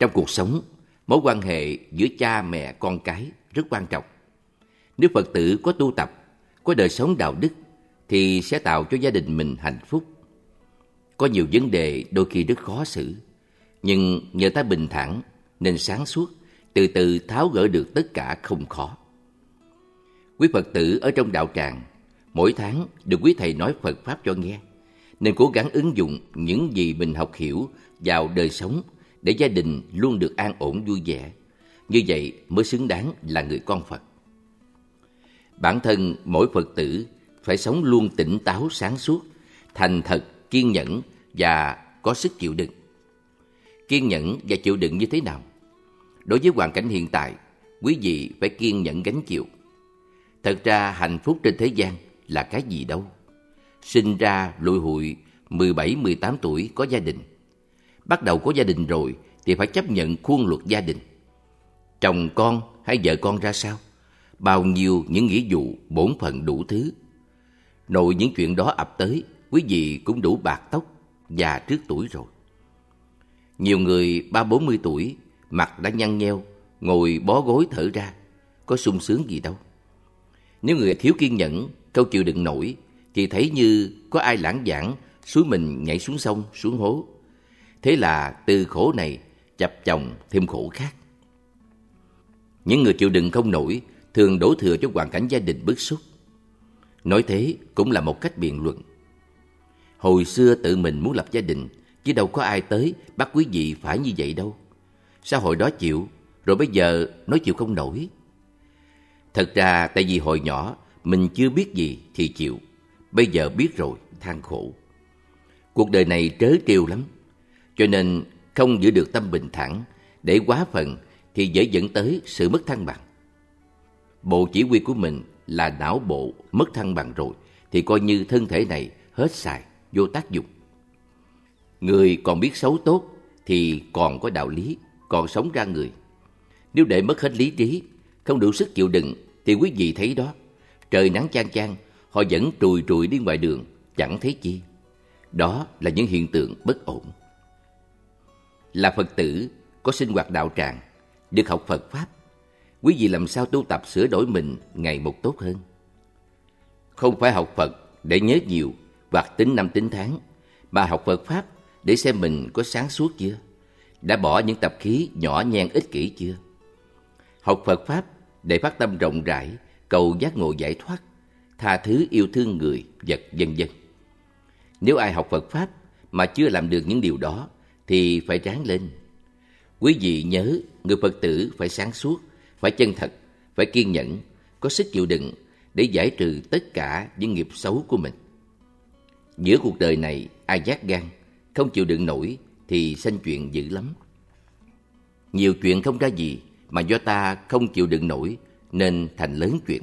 Trong cuộc sống, mối quan hệ giữa cha mẹ con cái rất quan trọng. Nếu Phật tử có tu tập, có đời sống đạo đức thì sẽ tạo cho gia đình mình hạnh phúc. Có nhiều vấn đề đôi khi rất khó xử, nhưng nhờ ta bình thản nên sáng suốt, từ từ tháo gỡ được tất cả không khó. Quý Phật tử ở trong đạo tràng, mỗi tháng được quý thầy nói Phật Pháp cho nghe, nên cố gắng ứng dụng những gì mình học hiểu vào đời sống để gia đình luôn được an ổn vui vẻ. Như vậy mới xứng đáng là người con Phật. Bản thân mỗi Phật tử phải sống luôn tỉnh táo sáng suốt, thành thật, kiên nhẫn và có sức chịu đựng. Kiên nhẫn và chịu đựng như thế nào? Đối với hoàn cảnh hiện tại, quý vị phải kiên nhẫn gánh chịu. Thật ra hạnh phúc trên thế gian là cái gì đâu. Sinh ra lụi hụi 17-18 tuổi có gia đình. Bắt đầu có gia đình rồi thì phải chấp nhận khuôn luật gia đình. Chồng con hay vợ con ra sao? Bao nhiêu những nghĩa vụ, bổn phận đủ thứ. Nội những chuyện đó ập tới, quý vị cũng đủ bạc tóc, già trước tuổi rồi. Nhiều người 30-40 tuổi, mặt đã nhăn nheo, ngồi bó gối thở ra, có sung sướng gì đâu. Nếu người thiếu kiên nhẫn, câu chịu đựng nổi, thì thấy như có ai lãng vãng xúi mình nhảy xuống sông, xuống hố. Thế là từ khổ này chập chồng thêm khổ khác. Những người chịu đựng không nổi thường đổ thừa cho hoàn cảnh gia đình bức xúc. Nói thế cũng là một cách biện luận. Hồi xưa tự mình muốn lập gia đình, chứ đâu có ai tới bắt quý vị phải như vậy đâu. Sao hồi đó chịu, rồi bây giờ nói chịu không nổi? Thật ra tại vì hồi nhỏ mình chưa biết gì thì chịu, bây giờ biết rồi than khổ. Cuộc đời này trớ trêu lắm, cho nên không giữ được tâm bình thản, để quá phận thì dễ dẫn tới sự mất thăng bằng. Bộ chỉ huy của mình là não bộ mất thăng bằng rồi thì coi như thân thể này hết xài, vô tác dụng. Người còn biết xấu tốt thì còn có đạo lý, còn sống ra người. Nếu để mất hết lý trí, không đủ sức chịu đựng thì quý vị thấy đó, trời nắng chang chang, họ vẫn trùi trùi đi ngoài đường, chẳng thấy chi. Đó là những hiện tượng bất ổn. Là Phật tử, có sinh hoạt đạo tràng, được học Phật Pháp, quý vị làm sao tu tập sửa đổi mình ngày một tốt hơn. Không phải học Phật để nhớ nhiều hoặc tính năm tính tháng, mà học Phật Pháp để xem mình có sáng suốt chưa, đã bỏ những tập khí nhỏ nhen ích kỷ chưa. Học Phật Pháp để phát tâm rộng rãi, cầu giác ngộ giải thoát, tha thứ yêu thương người, vật vân vân. Nếu ai học Phật Pháp mà chưa làm được những điều đó thì phải ráng lên. Quý vị nhớ, người Phật tử phải sáng suốt, phải chân thật, phải kiên nhẫn, có sức chịu đựng để giải trừ tất cả những nghiệp xấu của mình. Giữa cuộc đời này, ai nhát gan, không chịu đựng nổi thì sanh chuyện dữ lắm. Nhiều chuyện không ra gì mà do ta không chịu đựng nổi nên thành lớn chuyện.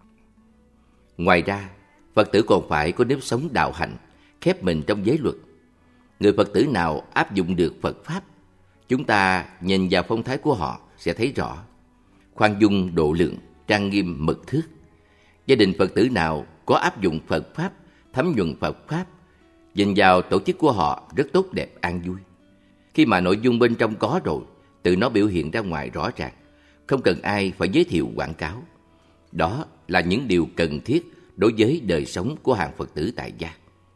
Ngoài ra, Phật tử còn phải có nếp sống đạo hạnh, khép mình trong giới luật. Người Phật tử nào áp dụng được Phật Pháp, chúng ta nhìn vào phong thái của họ sẽ thấy rõ. Khoan dung độ lượng, trang nghiêm mật thước. Gia đình Phật tử nào có áp dụng Phật Pháp, thấm nhuần Phật Pháp, nhìn vào tổ chức của họ rất tốt đẹp an vui. Khi mà nội dung bên trong có rồi, tự nó biểu hiện ra ngoài rõ ràng, không cần ai phải giới thiệu quảng cáo. Đó là những điều cần thiết đối với đời sống của hàng Phật tử tại gia.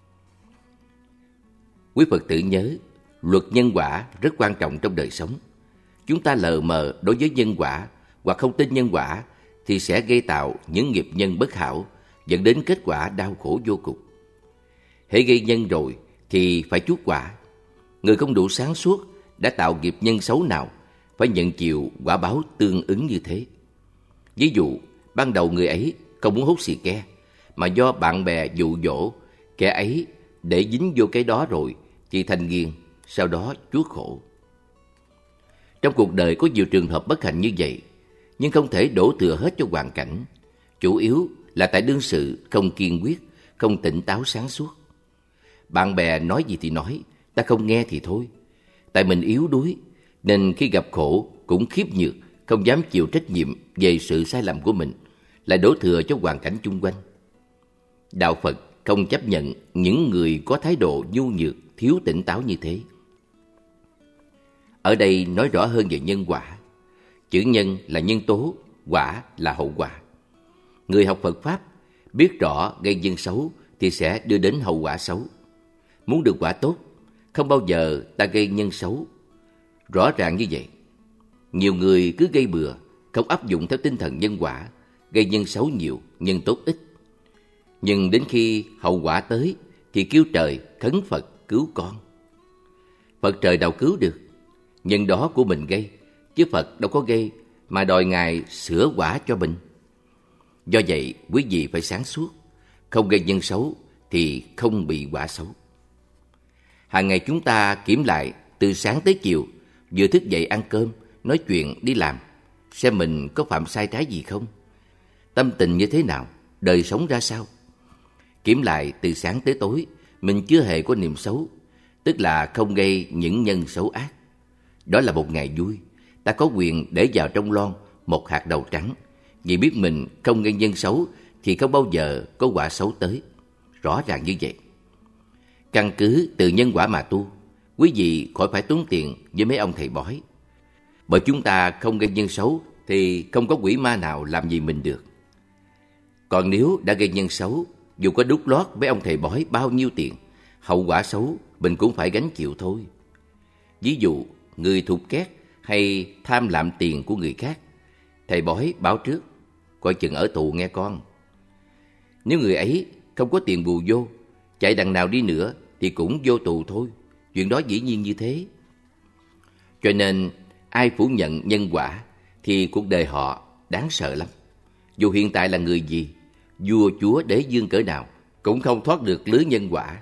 Quý Phật tử nhớ, luật nhân quả rất quan trọng trong đời sống. Chúng ta lờ mờ đối với nhân quả hoặc không tin nhân quả thì sẽ gây tạo những nghiệp nhân bất hảo, dẫn đến kết quả đau khổ vô cùng. Hễ gây nhân rồi thì phải chuốc quả. Người không đủ sáng suốt đã tạo nghiệp nhân xấu nào phải nhận chịu quả báo tương ứng như thế. Ví dụ, ban đầu người ấy không muốn hút xì ke, mà do bạn bè dụ dỗ, kẻ ấy để dính vô cái đó rồi thì thành nghiền, sau đó chuốc khổ. Trong cuộc đời có nhiều trường hợp bất hạnh như vậy, nhưng không thể đổ thừa hết cho hoàn cảnh. Chủ yếu là tại đương sự không kiên quyết, không tỉnh táo sáng suốt. Bạn bè nói gì thì nói, ta không nghe thì thôi. Tại mình yếu đuối, nên khi gặp khổ cũng khiếp nhược, không dám chịu trách nhiệm về sự sai lầm của mình, lại đổ thừa cho hoàn cảnh chung quanh. Đạo Phật không chấp nhận những người có thái độ nhu nhược, thiếu tỉnh táo như thế. Ở đây nói rõ hơn về nhân quả. Chữ nhân là nhân tố, quả là hậu quả. Người học Phật Pháp biết rõ gây nhân xấu thì sẽ đưa đến hậu quả xấu. Muốn được quả tốt, không bao giờ ta gây nhân xấu. Rõ ràng như vậy. Nhiều người cứ gây bừa, không áp dụng theo tinh thần nhân quả, gây nhân xấu nhiều, nhân tốt ít. Nhưng đến khi hậu quả tới thì kêu trời khấn Phật cứu con. Phật trời đâu cứu được, nhân đó của mình gây, chứ Phật đâu có gây mà đòi Ngài sửa quả cho mình. Do vậy, quý vị phải sáng suốt, không gây nhân xấu thì không bị quả xấu. Hàng ngày chúng ta kiểm lại từ sáng tới chiều, vừa thức dậy ăn cơm, nói chuyện, đi làm, xem mình có phạm sai trái gì không, tâm tình như thế nào, đời sống ra sao. Kiểm lại từ sáng tới tối, mình chưa hề có niệm xấu, tức là không gây những nhân xấu ác. Đó là một ngày vui, ta có quyền để vào trong lon một hạt đậu trắng, vì biết mình không gây nhân xấu thì không bao giờ có quả xấu tới. Rõ ràng như vậy. Căn cứ từ nhân quả mà tu, quý vị khỏi phải tốn tiền với mấy ông thầy bói. Bởi chúng ta không gây nhân xấu thì không có quỷ ma nào làm gì mình được. Còn nếu đã gây nhân xấu, dù có đút lót với ông thầy bói bao nhiêu tiền, hậu quả xấu mình cũng phải gánh chịu thôi. Ví dụ, người thụt két hay tham lạm tiền của người khác, thầy bói báo trước, coi chừng ở tù nghe con. Nếu người ấy không có tiền bù vô, chạy đằng nào đi nữa thì cũng vô tù thôi. Chuyện đó dĩ nhiên như thế. Cho nên ai phủ nhận nhân quả thì cuộc đời họ đáng sợ lắm. Dù hiện tại là người gì, vua chúa đế vương cỡ nào, cũng không thoát được lưới nhân quả.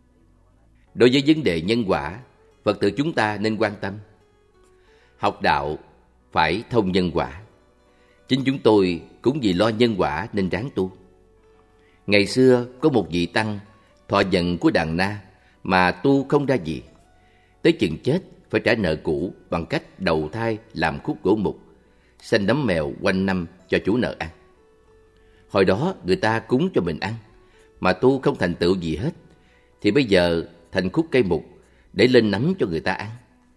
Đối với vấn đề nhân quả, Phật tử chúng ta nên quan tâm. Học đạo phải thông nhân quả. Chính chúng tôi cũng vì lo nhân quả nên ráng tu. Ngày xưa có một vị tăng thọ nhận của đàn na mà tu không ra gì. Tới chừng chết phải trả nợ cũ bằng cách đầu thai làm khúc gỗ mục, sanh nấm mèo quanh năm cho chủ nợ ăn. Hồi đó người ta cúng cho mình ăn, mà tu không thành tựu gì hết, thì bây giờ thành khúc cây mục để lên nấm cho người ta ăn.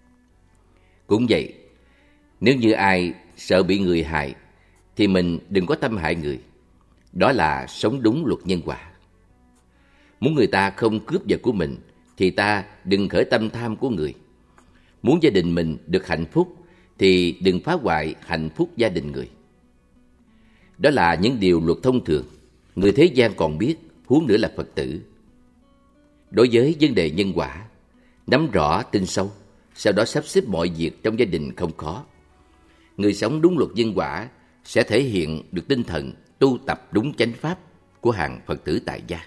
Cũng vậy, nếu như ai sợ bị người hại thì mình đừng có tâm hại người. Đó là sống đúng luật nhân quả. Muốn người ta không cướp vật của mình thì ta đừng khởi tâm tham của người. Muốn gia đình mình được hạnh phúc thì đừng phá hoại hạnh phúc gia đình người. Đó là những điều luật thông thường, người thế gian còn biết, huống nữa là Phật tử. Đối với vấn đề nhân quả, nắm rõ tin sâu, sau đó sắp xếp mọi việc trong gia đình không khó. Người sống đúng luật nhân quả sẽ thể hiện được tinh thần tu tập đúng chánh pháp của hàng Phật tử tại gia.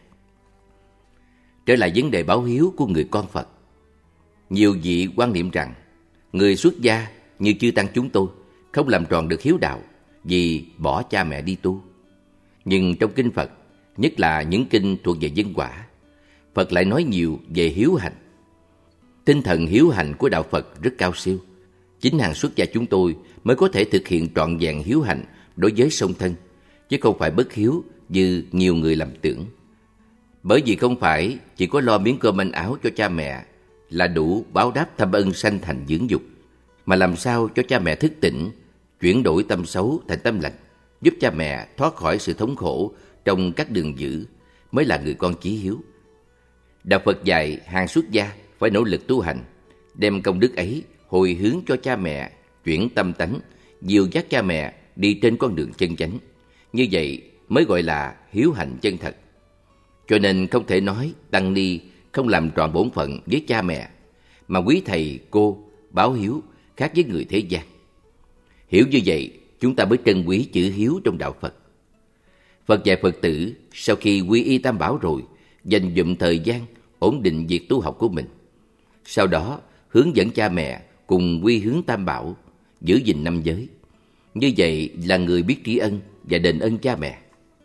Trở lại vấn đề báo hiếu của người con Phật. Nhiều vị quan niệm rằng người xuất gia như chư tăng chúng tôi không làm tròn được hiếu đạo vì bỏ cha mẹ đi tu. Nhưng trong kinh Phật, nhất là những kinh thuộc về nhân quả, Phật lại nói nhiều về hiếu hành. Tinh thần hiếu hành của đạo Phật rất cao siêu. Chính hàng xuất gia chúng tôi mới có thể thực hiện trọn vẹn hiếu hành đối với song thân, chứ không phải bất hiếu như nhiều người lầm tưởng. Bởi vì không phải chỉ có lo miếng cơm manh áo cho cha mẹ là đủ báo đáp thâm ân sanh thành dưỡng dục, mà làm sao cho cha mẹ thức tỉnh, chuyển đổi tâm xấu thành tâm lành, giúp cha mẹ thoát khỏi sự thống khổ trong các đường dữ, mới là người con chí hiếu. Đạo Phật dạy hàng xuất gia phải nỗ lực tu hành, đem công đức ấy hồi hướng cho cha mẹ, chuyển tâm tánh, dìu dắt cha mẹ đi trên con đường chân chánh. Như vậy mới gọi là hiếu hành chân thật. Cho nên không thể nói tăng ni không làm tròn bổn phận với cha mẹ, mà quý thầy cô báo hiếu khác với người thế gian. Hiểu như vậy, chúng ta mới trân quý chữ hiếu trong đạo Phật. Phật dạy Phật tử sau khi quy y Tam Bảo rồi, dành dụm thời gian ổn định việc tu học của mình. Sau đó hướng dẫn cha mẹ cùng quy hướng Tam Bảo, giữ gìn năm giới. Như vậy là người biết tri ân và đền ơn cha mẹ.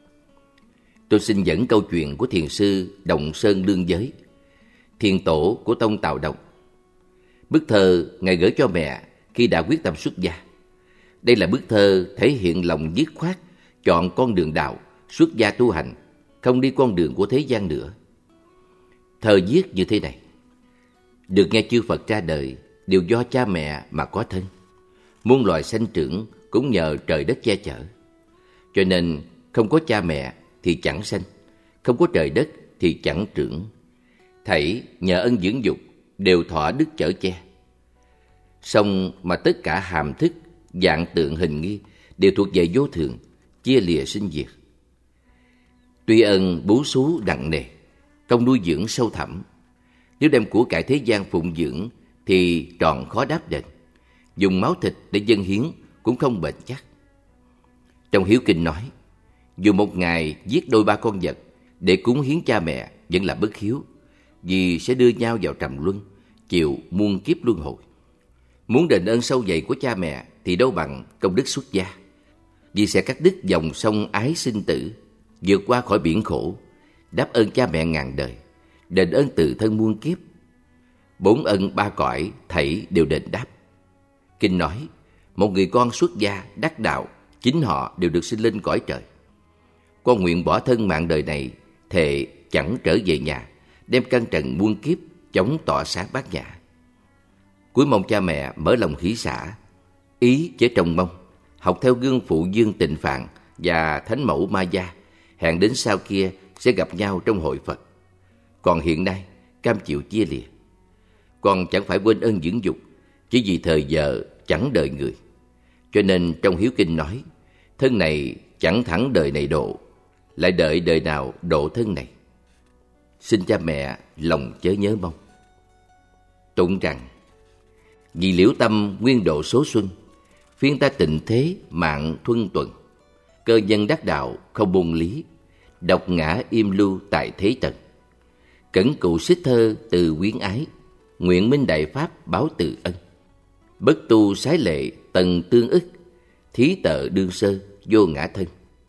Tôi xin dẫn câu chuyện của thiền sư Đồng Sơn Lương Giới, thiền tổ của tông Tào Đông. Bức thơ Ngài gửi cho mẹ khi đã quyết tâm xuất gia. Đây là bức thơ thể hiện lòng dứt khoát, chọn con đường đạo, xuất gia tu hành, không đi con đường của thế gian nữa. Thơ viết như thế này: Được nghe chư Phật ra đời, đều do cha mẹ mà có thân. Muôn loài sanh trưởng cũng nhờ trời đất che chở. Cho nên không có cha mẹ thì chẳng sanh, không có trời đất thì chẳng trưởng. Thảy nhờ ân dưỡng dục đều thọ đức chở che. Song mà tất cả hàm thức, dạng tượng hình nghi đều thuộc về vô thường, chia lìa sinh diệt. Tuy ân bố xú nặng nề, công nuôi dưỡng sâu thẳm. Nếu đem của cải thế gian phụng dưỡng thì tròn khó đáp đền. Dùng máu thịt để dâng hiến cũng không bền chắc. Trong Hiếu Kinh nói, dù một ngày giết đôi ba con vật để cúng hiến cha mẹ vẫn là bất hiếu, vì sẽ đưa nhau vào trầm luân, chịu muôn kiếp luân hồi. Muốn đền ơn sâu dày của cha mẹ thì đâu bằng công đức xuất gia, vì sẽ cắt đứt dòng sông ái sinh tử, vượt qua khỏi biển khổ, đáp ơn cha mẹ ngàn đời, đền ơn từ thân muôn kiếp. 4 ân 3 cõi thảy đều đền đáp. Kinh nói, một người con xuất gia đắc đạo, chính họ đều được sinh lên cõi trời. Con nguyện bỏ thân mạng đời này, thệ chẳng trở về nhà, đem căn trần muôn kiếp chống tỏa sáng bát nhã. Cuối mong cha mẹ mở lòng hỷ xả, ý chế trông mong, học theo gương phụ Dương Tịnh Phạn và thánh mẫu Ma Gia, hẹn đến sau kia sẽ gặp nhau trong hội Phật. Còn hiện nay cam chịu chia lìa. Con chẳng phải quên ơn dưỡng dục, chỉ vì thời giờ chẳng đợi người. Cho nên trong Hiếu Kinh nói, thân này chẳng thẳng đời này độ, lại đợi đời nào độ thân này. Xin cha mẹ lòng chớ nhớ mong. Tụng rằng, vì liễu tâm nguyên độ số xuân, phiên ta tịnh thế mạng thuân tuần. Cơ nhân đắc đạo không buông lý, độc ngã im lưu tại thế tận. Cẩn cù xích thơ từ quyến ái, nguyện minh đại pháp báo từ ân. Bất tu sái lệ tần tương ức, thí tợ đương sơ vô ngã thân.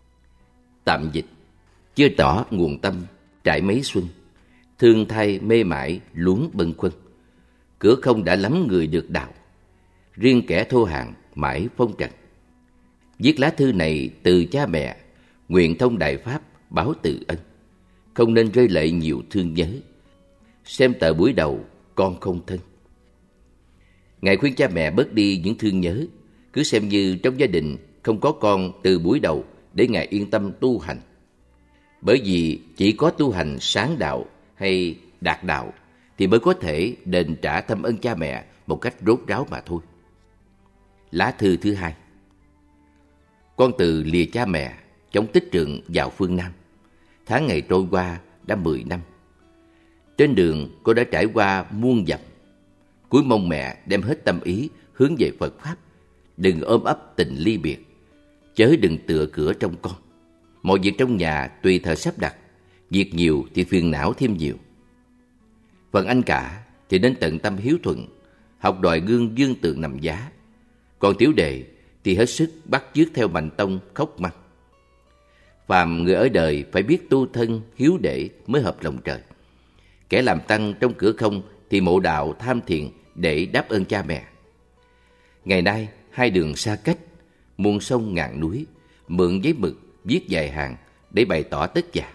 Tạm dịch, chưa tỏ nguồn tâm trải mấy xuân, thương thay mê mải luống bâng khuâng. Cửa không đã lắm người được đạo, riêng kẻ thô hạng mãi phong trần. Viết lá thư này từ cha mẹ, nguyện thông đại pháp báo từ ân. Không nên rơi lệ nhiều thương nhớ, xem tờ buổi đầu con không thân. Ngài khuyên cha mẹ bớt đi những thương nhớ, cứ xem như trong gia đình không có con từ buổi đầu để Ngài yên tâm tu hành. Bởi vì chỉ có tu hành sáng đạo hay đạt đạo thì mới có thể đền trả thâm ân cha mẹ một cách rốt ráo mà thôi. Lá thư thứ 2. Con từ lìa cha mẹ, chống tích trượng vào phương Nam. Tháng ngày trôi qua đã 10 năm. Trên đường cô đã trải qua muôn dặm. Cuối mong mẹ đem hết tâm ý hướng về Phật Pháp. Đừng ôm ấp tình ly biệt, chớ đừng tựa cửa trong con. Mọi việc trong nhà tùy thời sắp đặt, việc nhiều thì phiền não thêm nhiều. Phần anh cả thì nên tận tâm hiếu thuận, học đòi gương dương tượng nằm giá. Còn tiểu đệ thì hết sức bắt chước theo Mạnh Tông khóc măng. Phàm người ở đời phải biết tu thân hiếu đệ mới hợp lòng trời. Kẻ làm tăng trong cửa không thì mộ đạo tham thiền để đáp ơn cha mẹ. Ngày nay hai đường xa cách, muôn sông ngàn núi, mượn giấy mực viết vài hàng để bày tỏ tất cả.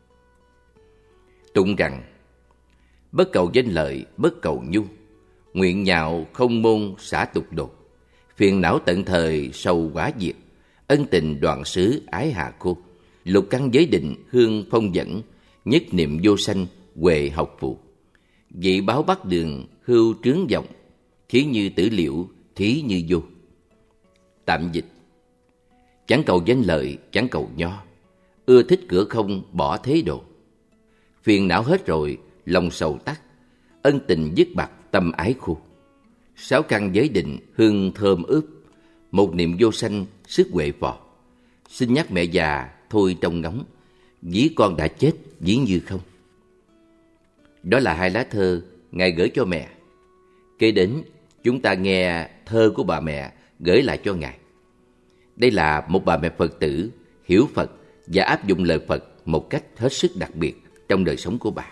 Tụng rằng, bất cầu danh lợi, bất cầu nhu, nguyện nhạo không môn xả tục đột. Phiền não tận thời sầu quả diệt, ân tình đoạn xứ ái hạ khô. Lục căn giới định hương phong dẫn, nhất niệm vô sanh huệ học phụ. Vị báo bắt đường hưu trướng vọng, thí như tử liễu, thí như vô. Tạm dịch, chẳng cầu danh lợi, chẳng cầu nho, ưa thích cửa không bỏ thế độ. Phiền não hết rồi, lòng sầu tắt, ân tình dứt bặt tâm ái khô. Sáu căn giới định hương thơm ướp, một niệm vô sanh sức huệ phò. Xin nhắc mẹ già thôi trông ngóng, ví con đã chết ví như không. Đó là hai lá thơ Ngài gửi cho mẹ. Kế đến chúng ta nghe thơ của bà mẹ gửi lại cho Ngài. Đây là một bà mẹ Phật tử hiểu Phật và áp dụng lời Phật một cách hết sức đặc biệt trong đời sống của bà.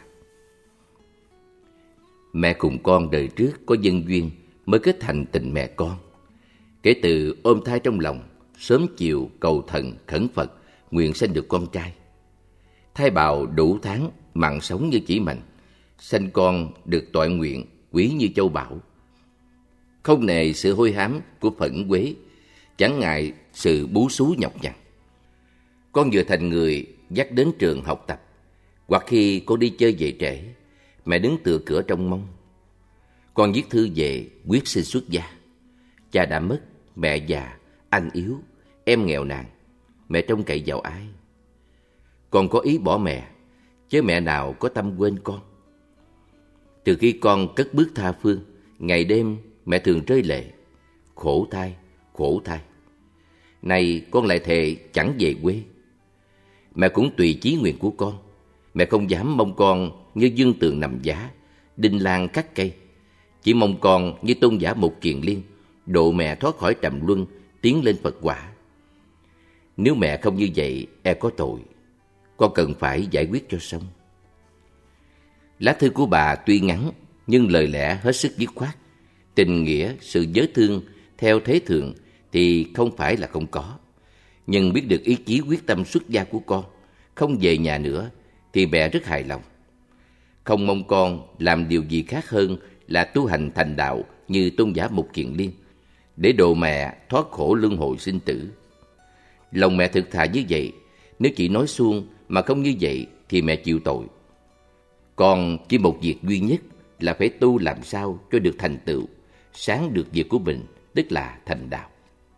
Mẹ cùng con đời trước có nhân duyên mới kết thành tình mẹ con. Kể từ ôm thai trong lòng, sớm chiều cầu thần khẩn Phật nguyện sanh được con trai. Thai bào đủ tháng mặn sống như chỉ mạnh, sanh con được toại nguyện quý như châu bảo. không nề sự hôi hám của phẫn uế, chẳng ngại sự bú xú nhọc nhằn. Con vừa thành người dắt đến trường học tập, hoặc khi con đi chơi về trễ, mẹ đứng tựa cửa trông mong. Con viết thư về quyết xin xuất gia. Cha đã mất, mẹ già, anh yếu, em nghèo nàn, mẹ trông cậy vào ai? Con có ý bỏ mẹ, chứ mẹ nào có tâm quên con. Từ khi con cất bước tha phương, ngày đêm mẹ thường rơi lệ. Khổ thay, khổ thay. Nay con lại thề chẳng về quê. Mẹ cũng tùy chí nguyện của con. Mẹ không dám mong con như dương tường nằm giá, đinh lan cắt cây. Chỉ mong con như tôn giả Mục Kiền Liên, độ mẹ thoát khỏi trầm luân, tiến lên Phật quả. Nếu mẹ không như vậy, e có tội. Con cần phải giải quyết cho xong. Lá thư của bà tuy ngắn, nhưng lời lẽ hết sức dứt khoát. Tình nghĩa, sự nhớ thương theo thế thường thì không phải là không có. Nhưng biết được ý chí quyết tâm xuất gia của con, không về nhà nữa, thì mẹ rất hài lòng. Không mong con làm điều gì khác hơn là tu hành thành đạo như tôn giả Mục Kiền Liên, để độ mẹ thoát khổ luân hồi sinh tử. Lòng mẹ thực thà như vậy, nếu chỉ nói suông mà không như vậy thì mẹ chịu tội. Còn chỉ một việc duy nhất là phải tu làm sao cho được thành tựu, sáng được việc của mình, tức là thành đạo.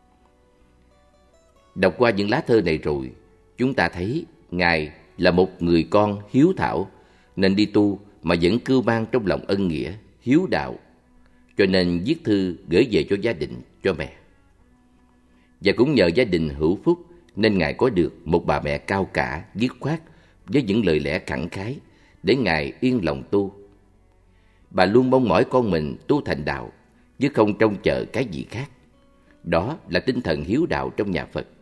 Đọc qua những lá thơ này rồi, chúng ta thấy Ngài là một người con hiếu thảo, nên đi tu mà vẫn cưu mang trong lòng ân nghĩa, hiếu đạo, cho nên viết thư gửi về cho gia đình, cho mẹ. Và cũng nhờ gia đình hữu phúc nên Ngài có được một bà mẹ cao cả, dứt khoát với những lời lẽ khẳng khái để Ngài yên lòng tu. Bà luôn mong mỏi con mình tu thành đạo, chứ không trông chờ cái gì khác. Đó là tinh thần hiếu đạo trong nhà Phật.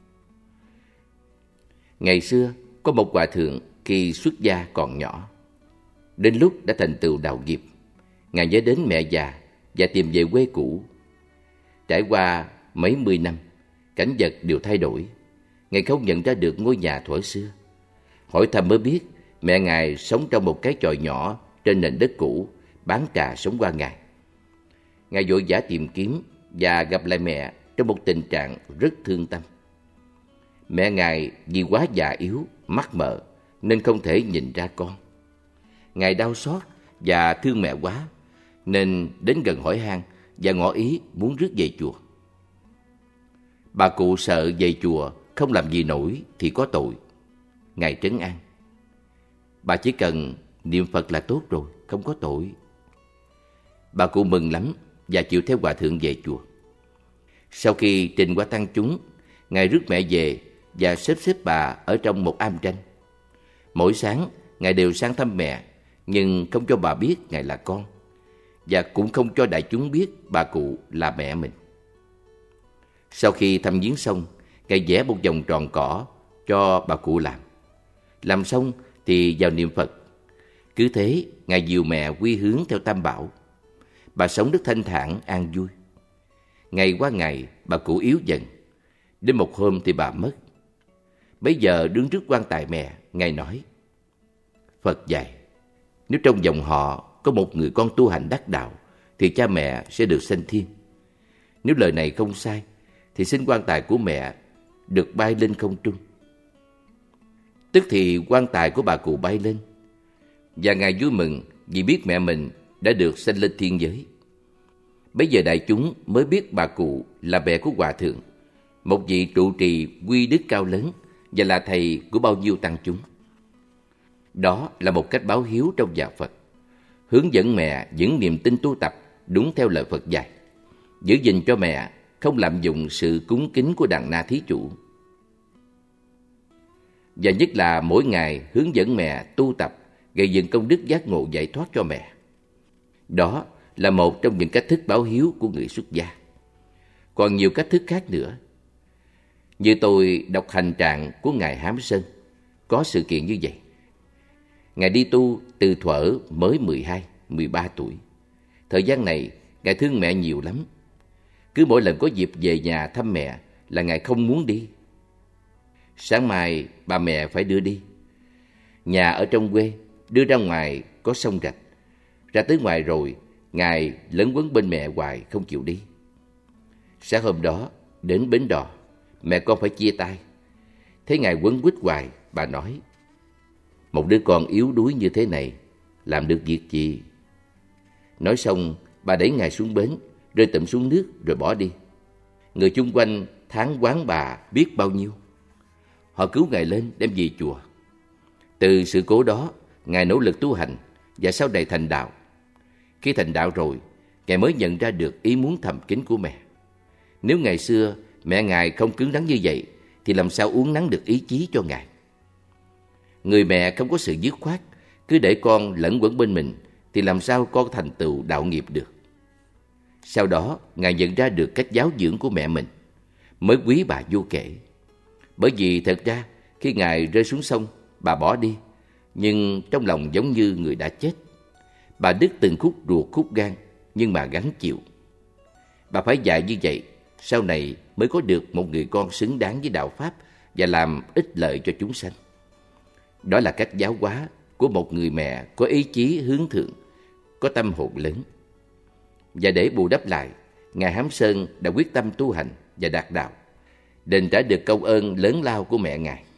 Ngày xưa, có một hòa thượng khi xuất gia còn nhỏ. Đến lúc đã thành tựu đạo nghiệp, Ngài nhớ đến mẹ già và tìm về quê cũ. Trải qua mấy mươi năm, cảnh vật đều thay đổi. Ngài không nhận ra được ngôi nhà thuở xưa. Hỏi thăm mới biết mẹ Ngài sống trong một cái chòi nhỏ trên nền đất cũ, bán trà sống qua ngày. Ngài vội vã tìm kiếm và gặp lại mẹ trong một tình trạng rất thương tâm. Mẹ Ngài vì quá già yếu, mắt mờ nên không thể nhìn ra con. Ngài đau xót và thương mẹ quá nên đến gần hỏi han và ngỏ ý muốn rước về chùa. Bà cụ sợ về chùa không làm gì nổi thì có tội. Ngài trấn an: bà chỉ cần niệm Phật là tốt rồi, không có tội. Bà cụ mừng lắm và chịu theo hòa thượng về chùa. Sau khi trình qua tăng chúng, Ngài rước mẹ về và xếp bà ở trong một am tranh. Mỗi sáng, Ngài đều sang thăm mẹ, nhưng không cho bà biết Ngài là con, và cũng không cho đại chúng biết bà cụ là mẹ mình. Sau khi thăm viếng xong, Ngài vẽ một vòng tròn cỏ cho bà cụ làm. Làm xong thì vào niệm Phật. Cứ thế, Ngài dìu mẹ quy hướng theo Tam Bảo. Bà sống rất thanh thản, an vui. Ngày qua ngày, bà cụ yếu dần. Đến một hôm thì bà mất. Bấy giờ đứng trước quan tài mẹ, Ngài nói: Phật dạy, nếu trong dòng họ có một người con tu hành đắc đạo, thì cha mẹ sẽ được sanh thiên. Nếu lời này không sai, thì xin quan tài của mẹ được bay lên không trung. Tức thì quan tài của bà cụ bay lên, và Ngài vui mừng vì biết mẹ mình đã được sanh lên thiên giới. Bấy giờ đại chúng mới biết bà cụ là mẹ của hòa thượng, một vị trụ trì quy đức cao lớn và là thầy của bao nhiêu tăng chúng. Đó là một cách báo hiếu trong nhà Phật, hướng dẫn mẹ vững niềm tin tu tập đúng theo lời Phật dạy, giữ gìn cho mẹ không lạm dụng sự cúng kính của đàn na thí chủ. Và nhất là mỗi ngày hướng dẫn mẹ tu tập, gây dựng công đức giác ngộ giải thoát cho mẹ. Đó là một trong những cách thức báo hiếu của người xuất gia. Còn nhiều cách thức khác nữa. Như tôi đọc hành trạng của Ngài Hám Sơn, có sự kiện như vậy. Ngài đi tu từ thuở mới 12, 13 tuổi. Thời gian này, Ngài thương mẹ nhiều lắm. Cứ mỗi lần có dịp về nhà thăm mẹ là Ngài không muốn đi. Sáng mai bà mẹ phải đưa đi. Nhà ở trong quê, đưa ra ngoài có sông rạch. Ra tới ngoài rồi, Ngài lấn quấn bên mẹ hoài không chịu đi. Sáng hôm đó, đến bến đò, mẹ con phải chia tay. Thấy Ngài quấn quýt hoài, bà nói, một đứa con yếu đuối như thế này, làm được việc gì? Nói xong, bà đẩy Ngài xuống bến, rơi tụm xuống nước rồi bỏ đi. Người chung quanh thán oán bà biết bao nhiêu. Họ cứu Ngài lên đem về chùa. Từ sự cố đó, Ngài nỗ lực tu hành và sau này thành đạo. Khi thành đạo rồi, Ngài mới nhận ra được ý muốn thầm kín của mẹ. Nếu ngày xưa mẹ Ngài không cứng rắn như vậy, thì làm sao uốn nắn được ý chí cho Ngài? Người mẹ không có sự dứt khoát, cứ để con lẫn quẩn bên mình, thì làm sao con thành tựu đạo nghiệp được? Sau đó, Ngài nhận ra được cách giáo dưỡng của mẹ mình, mới quý bà vô kể. Bởi vì thật ra, khi Ngài rơi xuống sông, bà bỏ đi, nhưng trong lòng giống như người đã chết. Bà đứt từng khúc ruột khúc gan, nhưng mà gắng chịu. Bà phải dạy như vậy, sau này mới có được một người con xứng đáng với đạo Pháp và làm ích lợi cho chúng sanh. Đó là cách giáo hóa của một người mẹ có ý chí hướng thượng, có tâm hồn lớn. Và để bù đắp lại, Ngài Hám Sơn đã quyết tâm tu hành và đạt đạo, đền trả được công ơn lớn lao của mẹ Ngài.